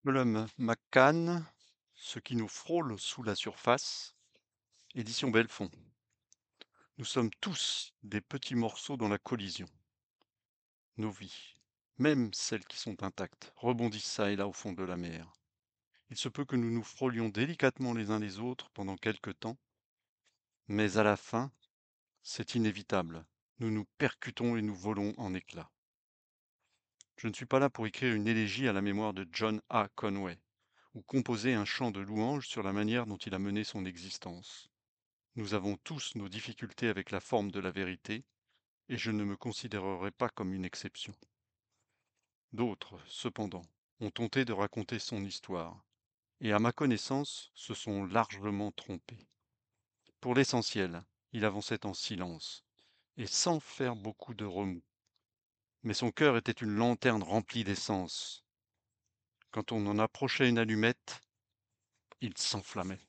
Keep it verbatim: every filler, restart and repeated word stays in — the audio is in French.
Colum McCann, Ce qui nous frôle sous la surface, édition Belfond. Nous sommes tous des petits morceaux dans la collision. Nos vies, même celles qui sont intactes, rebondissent çà et là au fond de la mer. Il se peut que nous nous frôlions délicatement les uns les autres pendant quelque temps, mais à la fin, c'est inévitable. Nous nous percutons et nous volons en éclats. Je ne suis pas là pour écrire une élégie à la mémoire de John A. Conway, ou composer un chant de louange sur la manière dont il a mené son existence. Nous avons tous nos difficultés avec la forme de la vérité, et je ne me considérerai pas comme une exception. D'autres, cependant, ont tenté de raconter son histoire, et à ma connaissance, se sont largement trompés. Pour l'essentiel, il avançait en silence, et sans faire beaucoup de remous. Mais son cœur était une lanterne remplie d'essence. Quand on en approchait une allumette, il s'enflammait.